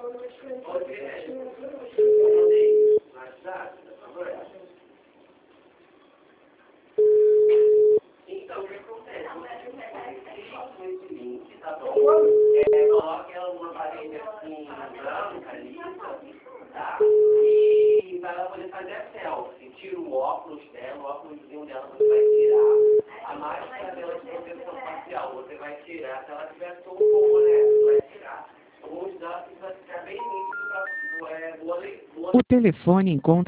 Então, o que acontece? Esse link, tá bom? Coloque uma parede assim, branca ali, tá? E para ela poder fazer a selfie. Tira o óculos dela, o óculosinho dela você vai tirar. A máscara dela de proteção facial você vai tirar. Se ela tiver todo o boné, você vai tirar. O rosto dela vai ficar bem nítido, boa leitura. O telefone encontra